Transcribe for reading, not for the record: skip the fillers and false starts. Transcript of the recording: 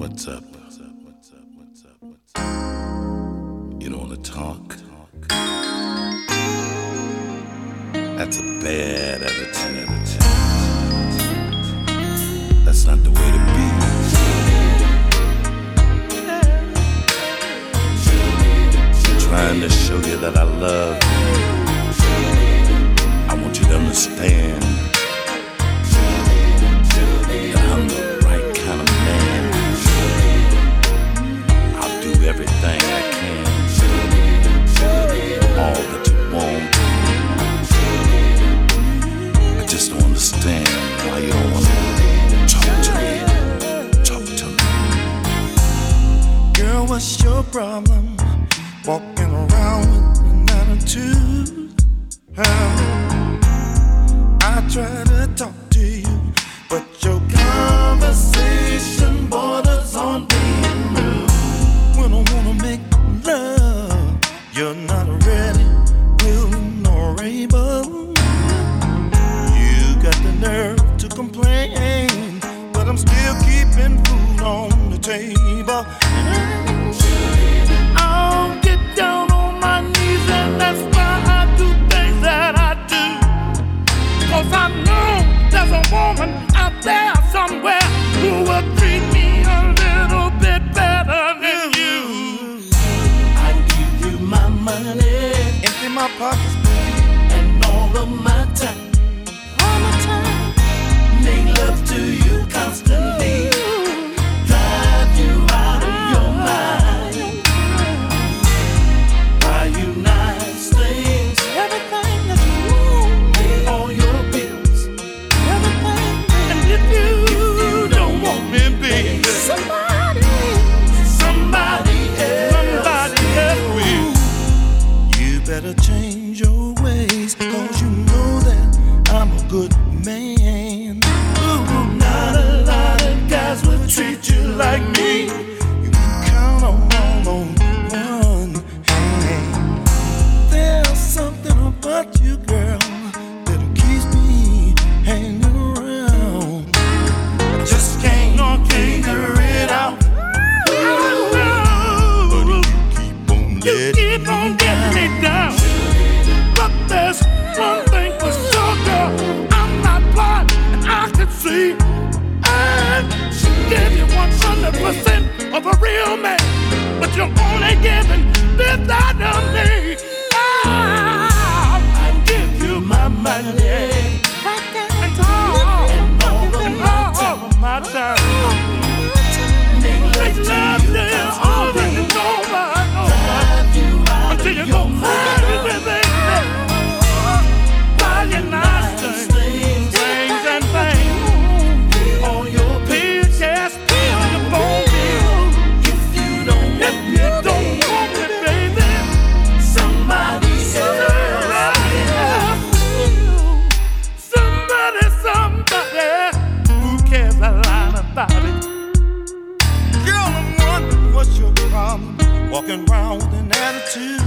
What's up? You don't wanna talk? That's a bad attitude. That's not the way to be. Trying to show you that I love you. I want you to understand that I'm the right kind of man. I'll do everything I can, all that you want. I just don't understand why you don't want to talk to me. Talk to me. Girl, what's your problem? Walking around with an attitude. I try to talk to you, but your conversation borders on being rude. When I wanna make love, you're not ready, willing, or able. You got the nerve to complain, but I'm still keeping food on the table. I'll get down on my knees, and that's why I do things that I do. 'Cause I know there's a woman out there somewhere who will treat me a little bit better than you. I give you my money, empty my pockets, and all of my time. All my time. Make love to you constantly. Drive you out of your mind. Buy you nice things, everything that you want. Pay all your bills, everything. And if you don't want me, baby, somebody else will. You better change your ways, 'cause you know that I'm a good man. Ooh, not a lot of guys will treat you like me. You can count on one hand. There's something about you, girl, that keeps me hanging around. I just can't figure it out. But you keep on getting me down. But there's one thing for sure, girl, I'm not blind and I can see. And she give you 100% of a real man, but you're only giving this out of me. I give you my money and all of my time. Make love to you all that you know until you go crazy with it. While you're not things and things. Pay your phone bill. If you don't want it, baby, somebody who cares a lot about it. Girl, I'm wondering what's your problem, walking around with an attitude.